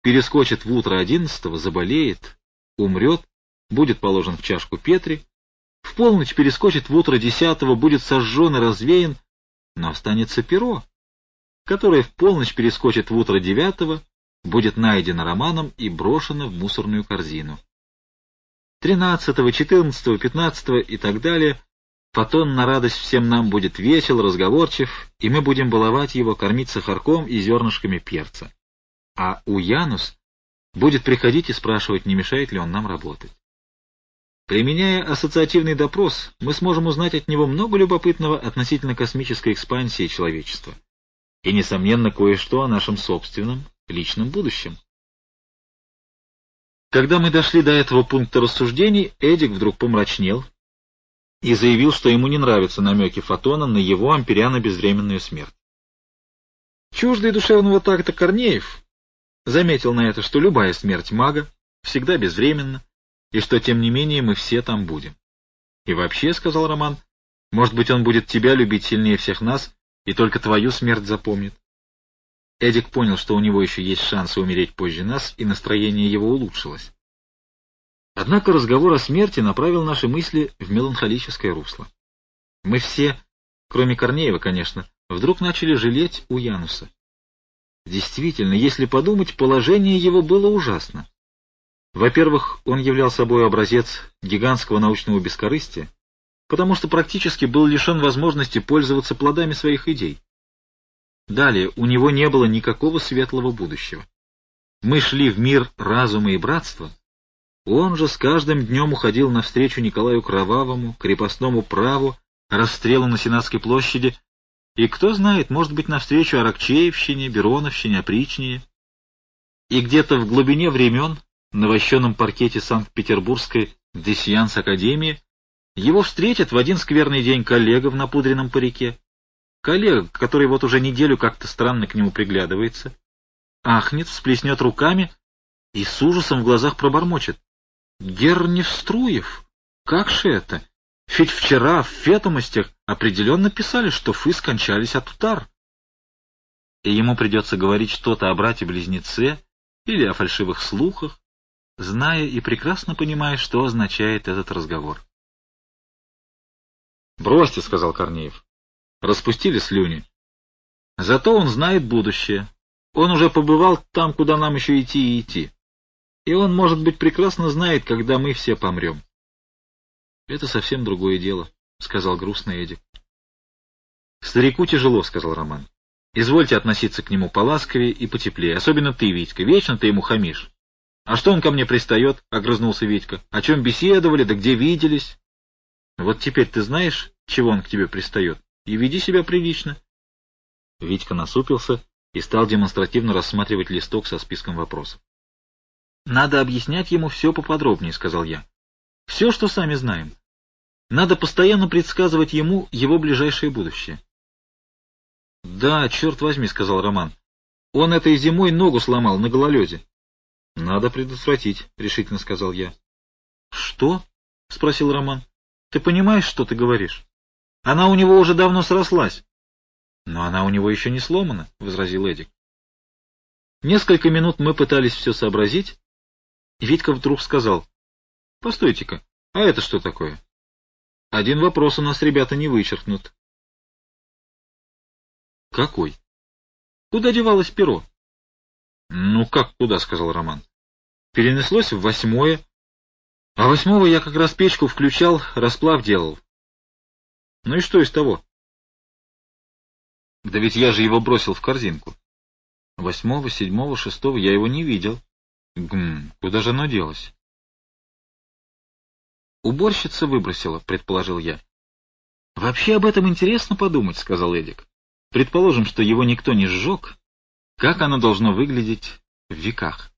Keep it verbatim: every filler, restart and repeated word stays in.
перескочит в утро одиннадцатого, заболеет, умрет, будет положен в чашку Петри, в полночь перескочит в утро десятого, будет сожжен и развеян, но останется перо, которое в полночь перескочит в утро девятого, будет найдено Романом и брошено в мусорную корзину. Тринадцатого, четырнадцатого, пятнадцатого и так далее Фотон на радость всем нам будет весел, разговорчив, и мы будем баловать его, кормить сахарком и зернышками перца. А Уянус будет приходить и спрашивать, не мешает ли он нам работать. Применяя ассоциативный допрос, мы сможем узнать от него много любопытного относительно космической экспансии человечества и, несомненно, кое-что о нашем собственном личном будущем. Когда мы дошли до этого пункта рассуждений, Эдик вдруг помрачнел и заявил, что ему не нравятся намеки Фотона на его ампериано-безвременную смерть. Чуждый душевного такта Корнеев заметил на это, что любая смерть мага всегда безвременна, и что, тем не менее, мы все там будем. И вообще, — сказал Роман, — может быть, он будет тебя любить сильнее всех нас и только твою смерть запомнит. Эдик понял, что у него еще есть шансы умереть позже нас, и настроение его улучшилось. Однако разговор о смерти направил наши мысли в меланхолическое русло. Мы все, кроме Корнеева, конечно, вдруг начали жалеть Уянуса. Действительно, если подумать, положение его было ужасно. Во-первых, он являл собой образец гигантского научного бескорыстия, потому что практически был лишен возможности пользоваться плодами своих идей. Далее, у него не было никакого светлого будущего. Мы шли в мир разума и братства, он же с каждым днем уходил навстречу Николаю Кровавому, крепостному праву, расстрелу на Сенатской площади, и, кто знает, может быть, навстречу Аракчеевщине, Бероновщине, опричнине. И где-то в глубине времен, на вощеном паркете Санкт-Петербургской Десьянс-академии, его встретит в один скверный день коллега в напудренном парике, коллега, который вот уже неделю как-то странно к нему приглядывается, ахнет, всплеснет руками и с ужасом в глазах пробормочет: «Герр Невструев, как же это? Ведь вчера в ведомостях определенно писали, что вы скончались от утар». И ему придется говорить что-то о брате-близнеце или о фальшивых слухах, зная и прекрасно понимая, что означает этот разговор. «Бросьте», — сказал Корнеев. Распустили слюни. Зато он знает будущее. Он уже побывал там, куда нам еще идти и идти. И он, может быть, прекрасно знает, когда мы все помрем. — Это совсем другое дело, — сказал грустно Эдик. — Старику тяжело, — сказал Роман. — Извольте относиться к нему поласковее и потеплее, особенно ты, Витька, вечно ты ему хамишь. — А что он ко мне пристает? — огрызнулся Витька. — О чем беседовали, да где виделись? — Вот теперь ты знаешь, чего он к тебе пристает, и веди себя прилично. Витька насупился и стал демонстративно рассматривать листок со списком вопросов. — Надо объяснять ему все поподробнее, — сказал я. — Все, что сами знаем. Надо постоянно предсказывать ему его ближайшее будущее. — Да, черт возьми, — сказал Роман. — Он этой зимой ногу сломал на гололеде. — Надо предотвратить, — решительно сказал я. — Что? — спросил Роман. — Ты понимаешь, что ты говоришь? Она у него уже давно срослась. — Но она у него еще не сломана, — возразил Эдик. Несколько минут мы пытались все сообразить, и Витька вдруг сказал: — Постойте-ка, а это что такое? Один вопрос у нас, ребята, не вычеркнут. — Какой? Куда девалось перо? — Ну как куда, — сказал Роман. — Перенеслось в восьмое, а восьмого я как раз печку включал, расплав делал. — Ну и что из того? — Да ведь я же его бросил в корзинку. Восьмого, седьмого, шестого я его не видел. Гм, куда же оно делось? — Уборщица выбросила, — предположил я. — Вообще об этом интересно подумать, — сказал Эдик. Предположим, что его никто не сжег. Как оно должно выглядеть в веках?